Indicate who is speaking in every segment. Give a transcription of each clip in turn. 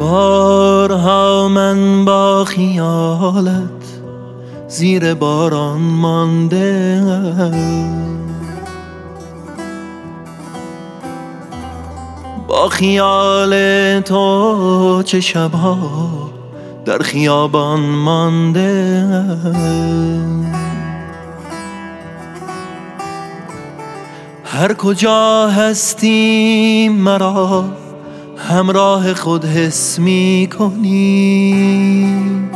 Speaker 1: بارها من با خیالت زیر باران مانده، با خیال تو چه شبها در خیابان مانده. هر کجا هستی مرا همراه خود حس می کنی،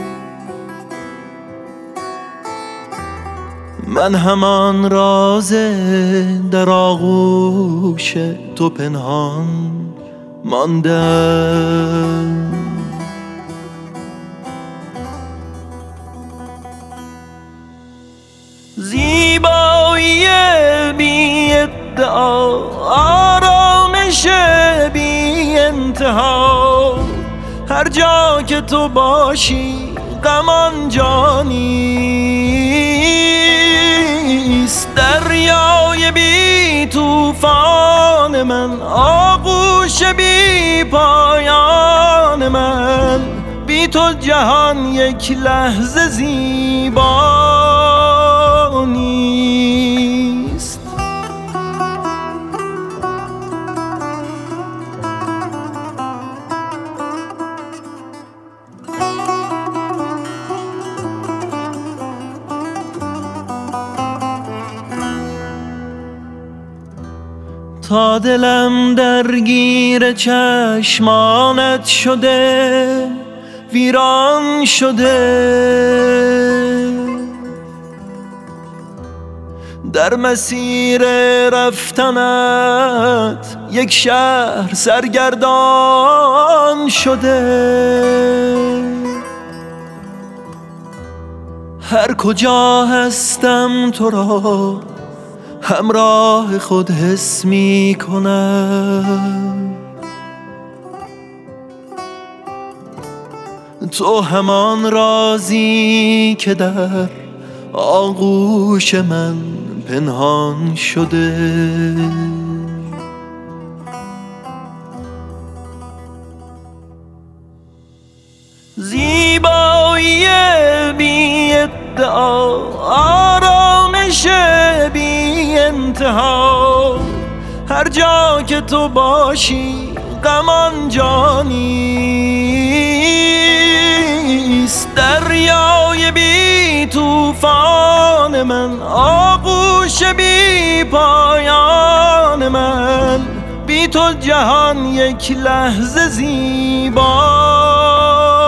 Speaker 1: من همان راز در آغوش تو پنهان ماندم. زیبایی بی ادعا، آرامش بی انتها، هر جا که تو باشی غم آنجا نیست. دریای بی طوفان من، آغوش بی پایان من، بی تو جهان یک لحظه زیبا نیست. تا دلم درگیر چشمانت شده، ویران شده، در مسیر رفتنت یک شهر سرگردان شده. هر کجا هستم تو را همراه خود حس می کنم، تو همان رازی که در آغوش من پنهان شده. زیبایی بی ادعا، آرامش بی انتها، هر جا که تو باشی غم آنجا نیست. دریای بی طوفان من، آغوش بی پایان من، بی تو جهان یک لحظه زیبا